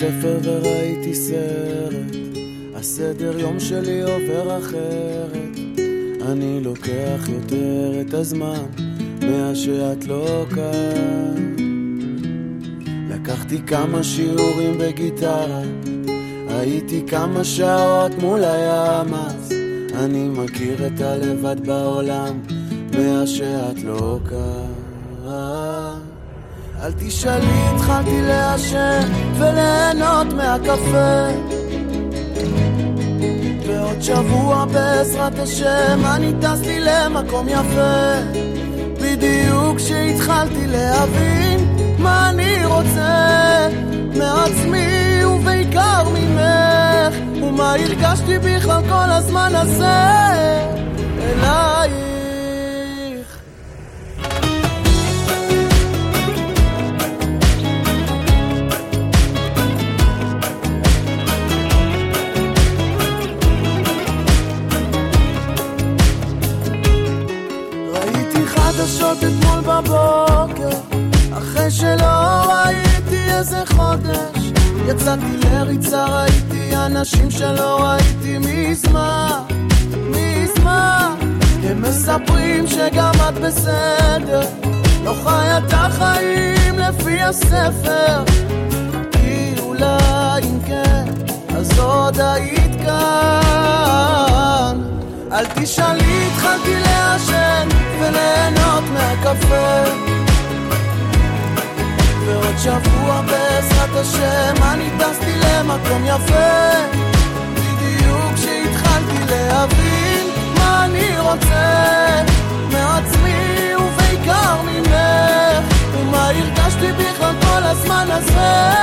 ספר וראיתי סרט, הסדר יום שלי עובר אחרת. אני לוקח יותר את הזמן מה שאת לא כאן. לקחתי כמה שיעורים בגיטרה, הייתי כמה שעות מול הים, אז אני מכיר את הלבד בעולם מה שאת לא כאן. אל תשאלי, התחלתי לעשן וליהנות מהקפה, ועוד שבוע בעזרת השם אני טס לי למקום יפה. בדיוק כשהתחלתי להבין מה אני רוצה מעצמי ובעיקר ממך, ומה הרגשתי בכלל כל הזמן הזה אלייך. ראיתי חדשות אתמול בבוקר, אחרי שלא ראיתי איזה חודש. יצאתי לריצה, ראיתי אנשים שלא ראיתי מזמן. הם מספרים שגם את בסדר, לא חיה את החיים לפי הספר, כי אולי אם כן אז עוד היית כאן. אל תשאלי, התחלתי לעשן וליהנות מהקפה, ועוד שבוע בעזרת השם אני טסתי למקום יפה. בדיוק כשהתחלתי להבין מה אני רוצה מעצמי ובעיקר ממך, ומה הרגשתי בכלל כל הזמן הזה